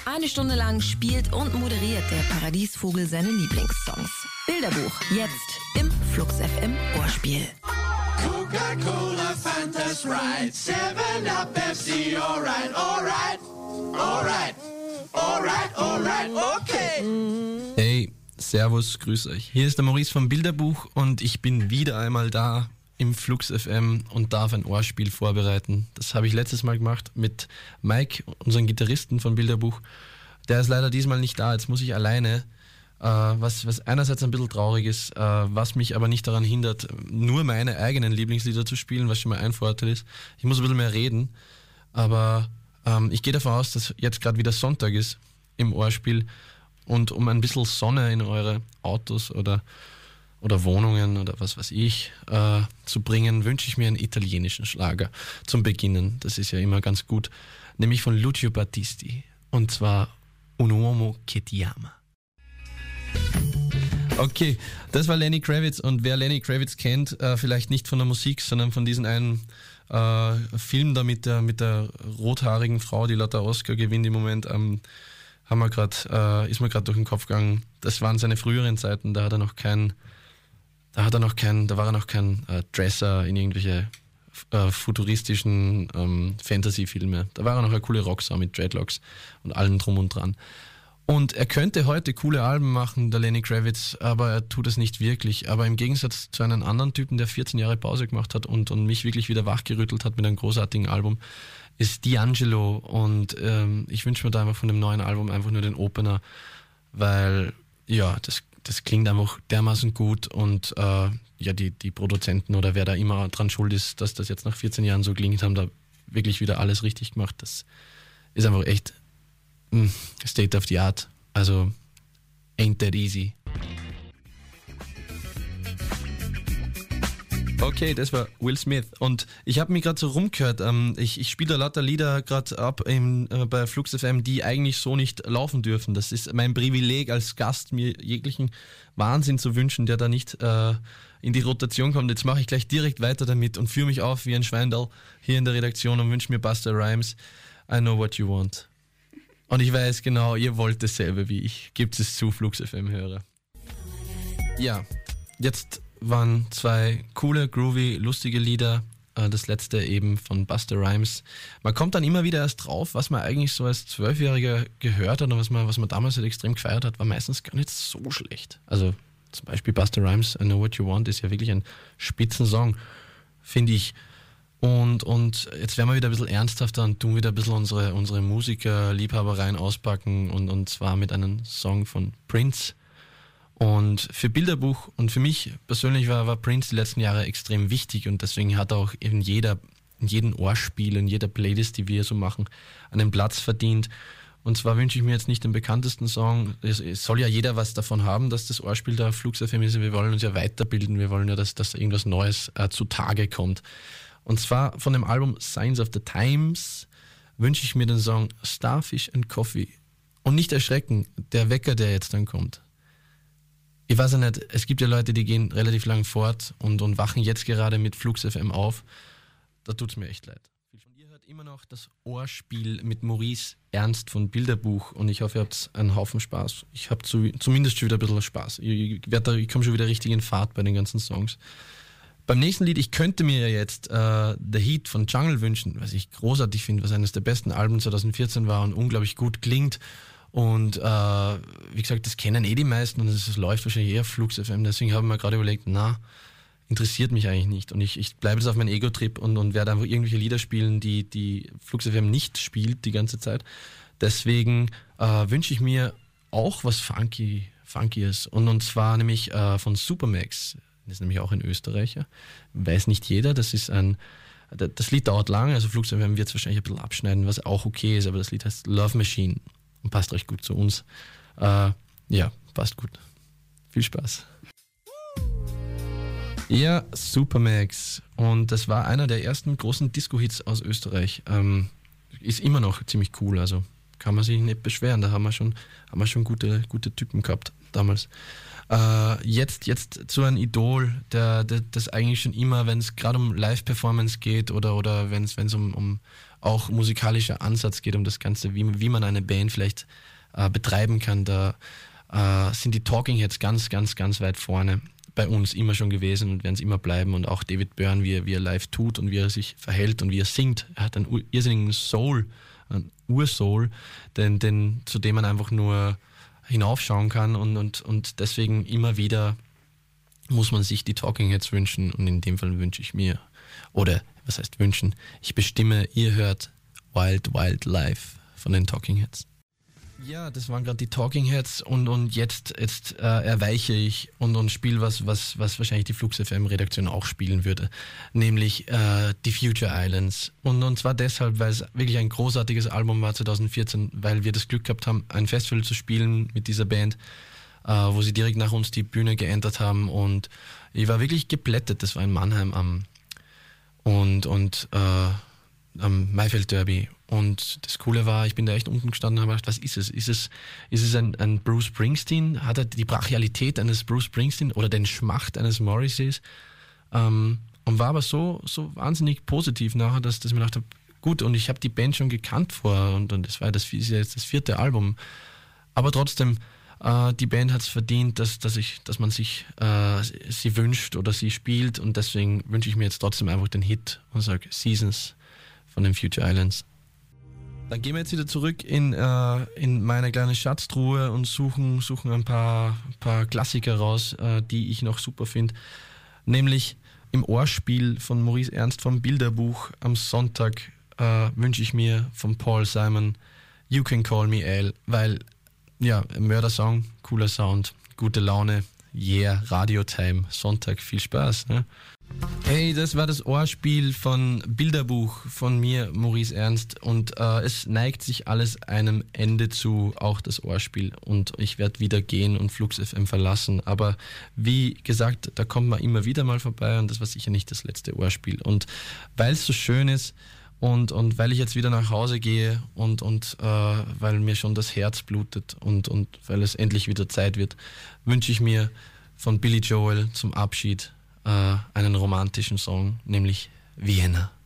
1 Stunde lang spielt und moderiert der Paradiesvogel seine Lieblingssongs. Bilderbuch, jetzt im Flux FM Ohrspiel. Coca-Cola, Fanta, Sprite, 7-Up, Pepsi, alright, alright, alright, alright, alright, okay. Hey, servus, grüß euch. Hier ist der Maurice vom Bilderbuch und ich bin wieder einmal da im Flux FM und darf ein Ohrspiel vorbereiten. Das habe ich letztes Mal gemacht mit Mike, unseren Gitarristen von Bilderbuch. Der ist leider diesmal nicht da, jetzt muss ich alleine, was einerseits ein bisschen traurig ist, was mich aber nicht daran hindert, nur meine eigenen Lieblingslieder zu spielen, was schon mal ein Vorteil ist. Ich muss ein bisschen mehr reden, aber ich gehe davon aus, dass jetzt gerade wieder Sonntag ist im Ohrspiel und um ein bisschen Sonne in eure Autos oder Wohnungen oder was weiß ich zu bringen, wünsche ich mir einen italienischen Schlager zum Beginnen. Das ist ja immer ganz gut, nämlich von Lucio Battisti und zwar Un uomo che ti ama. Okay, das war Lenny Kravitz und wer Lenny Kravitz kennt, vielleicht nicht von der Musik, sondern von diesem einen Film da mit der rothaarigen Frau, die lauter Oscar gewinnt im Moment, ist mir gerade durch den Kopf gegangen. Das waren seine früheren Zeiten, da war er noch kein Dresser in irgendwelche futuristischen Fantasy-Filme. Da war er noch eine coole Rockstar mit Dreadlocks und allem drum und dran. Und er könnte heute coole Alben machen, der Lenny Kravitz, aber er tut es nicht wirklich. Aber im Gegensatz zu einem anderen Typen, der 14 Jahre Pause gemacht hat und mich wirklich wieder wachgerüttelt hat mit einem großartigen Album, ist D'Angelo. Und ich wünsche mir da einfach von dem neuen Album einfach nur den Opener, weil ja, das klingt einfach dermaßen gut und die Produzenten oder wer da immer dran schuld ist, dass das jetzt nach 14 Jahren so klingt, haben da wirklich wieder alles richtig gemacht. Das ist einfach echt State of the Art. Also ain't that easy. Okay, das war Will Smith und ich habe mich gerade so rumgehört, ich spiele da lauter Lieder gerade ab bei Flux FM, die eigentlich so nicht laufen dürfen. Das ist mein Privileg als Gast, mir jeglichen Wahnsinn zu wünschen, der da nicht in die Rotation kommt. Jetzt mache ich gleich direkt weiter damit und führe mich auf wie ein Schweindal hier in der Redaktion und wünsche mir Busta Rhymes, I Know What You Want. Und ich weiß genau, ihr wollt dasselbe wie ich. Gebt es zu, Flux FM-Hörer. Ja, jetzt waren 2 coole, groovy, lustige Lieder. Das letzte eben von Busta Rhymes. Man kommt dann immer wieder erst drauf, was man eigentlich so als 12-Jähriger gehört hat und was man damals halt extrem gefeiert hat, war meistens gar nicht so schlecht. Also zum Beispiel Busta Rhymes, I Know What You Want ist ja wirklich ein Spitzensong, finde ich. Und jetzt werden wir wieder ein bisschen ernsthafter und tun wieder ein bisschen unsere Musiker-Liebhabereien auspacken und zwar mit einem Song von Prince. Und für Bilderbuch und für mich persönlich war Prince die letzten Jahre extrem wichtig und deswegen hat er auch in jedem Ohrspiel, in jeder Playlist, die wir so machen, einen Platz verdient. Und zwar wünsche ich mir jetzt nicht den bekanntesten Song. Es soll ja jeder was davon haben, dass das Ohrspiel da Flux FM ist. Wir wollen uns ja weiterbilden, wir wollen ja, dass irgendwas Neues zutage kommt. Und zwar von dem Album Signs of the Times wünsche ich mir den Song Starfish and Coffee. Und nicht erschrecken, der Wecker, der jetzt dann kommt. Ich weiß ja nicht, es gibt ja Leute, die gehen relativ lang fort und wachen jetzt gerade mit Flux FM auf. Da tut's mir echt leid. Und ihr hört immer noch das Ohrspiel mit Maurice Ernst von Bilderbuch und ich hoffe, ihr habt einen Haufen Spaß. Ich habe zumindest schon wieder ein bisschen Spaß. Ich komme schon wieder richtig in Fahrt bei den ganzen Songs. Beim nächsten Lied, ich könnte mir ja jetzt The Heat von Jungle wünschen, was ich großartig finde, was eines der besten Alben 2014 war und unglaublich gut klingt. Und wie gesagt, das kennen die meisten und es läuft wahrscheinlich eher Flux FM. Deswegen habe ich mir gerade überlegt, interessiert mich eigentlich nicht. Und ich bleibe jetzt auf meinen Ego-Trip und werde einfach irgendwelche Lieder spielen, die Flux FM nicht spielt die ganze Zeit. Deswegen wünsche ich mir auch was Funkyes. Und zwar nämlich von Supermax. Das ist nämlich auch ein Österreicher. Weiß nicht jeder, das Lied dauert lang, also Flux FM wird es wahrscheinlich ein bisschen abschneiden, was auch okay ist, aber das Lied heißt Love Machine und passt recht gut zu uns. Ja, passt gut. Viel Spaß. Ja, Supermax. Und das war einer der ersten großen Disco-Hits aus Österreich. Ist immer noch ziemlich cool, also kann man sich nicht beschweren. Da haben wir schon gute Typen gehabt damals. Jetzt zu einem Idol, das eigentlich schon immer, wenn es gerade um Live-Performance geht oder wenn es um auch musikalischer Ansatz geht, um das Ganze, wie man eine Band vielleicht betreiben kann. Da sind die Talking Heads ganz, ganz, ganz weit vorne bei uns immer schon gewesen und werden es immer bleiben. Und auch David Byrne, wie er live tut und wie er sich verhält und wie er singt. Er hat einen irrsinnigen Soul, einen Ursoul, zu dem man einfach nur hinaufschauen kann. Und deswegen immer wieder muss man sich die Talking Heads wünschen. Und in dem Fall wünsche ich mir, oder was heißt wünschen, ich bestimme, ihr hört Wild Wild Life von den Talking Heads. Ja, das waren gerade die Talking Heads und jetzt erweiche ich und spiele was wahrscheinlich die Flux FM Redaktion auch spielen würde, nämlich die Future Islands. Und zwar deshalb, weil es wirklich ein großartiges Album war 2014, weil wir das Glück gehabt haben, ein Festival zu spielen mit dieser Band, wo sie direkt nach uns die Bühne geentert haben und ich war wirklich geplättet. Das war in Mannheim am Maifeld Derby. Und das Coole war, ich bin da echt unten gestanden und habe gedacht, was ist es? Ist es ein Bruce Springsteen? Hat er die Brachialität eines Bruce Springsteen oder den Schmacht eines Morrisseys? Und war aber so wahnsinnig positiv nachher, dass ich mir gedacht habe, gut, und ich habe die Band schon gekannt vorher und das war ist ja jetzt das 4. Album. Aber trotzdem, die Band hat es verdient, dass man sich sie wünscht oder sie spielt und deswegen wünsche ich mir jetzt trotzdem einfach den Hit und sage Seasons von den Future Islands. Dann gehen wir jetzt wieder zurück in meine kleine Schatztruhe und suchen ein paar Klassiker raus, die ich noch super finde. Nämlich im Ohrspiel von Maurice Ernst vom Bilderbuch am Sonntag wünsche ich mir von Paul Simon You Can Call Me Al, weil ja, Mördersong, cooler Sound, gute Laune, yeah, Radiotime, Sonntag, viel Spaß, ne? Hey, das war das Ohrspiel von Bilderbuch von mir, Maurice Ernst, und es neigt sich alles einem Ende zu, auch das Ohrspiel, und ich werde wieder gehen und Flux FM verlassen, aber wie gesagt, da kommt man immer wieder mal vorbei und das war sicher nicht das letzte Ohrspiel und weil es so schön ist und weil ich jetzt wieder nach Hause gehe und weil mir schon das Herz blutet und weil es endlich wieder Zeit wird, wünsche ich mir von Billy Joel zum Abschied einen romantischen Song, nämlich Vienna.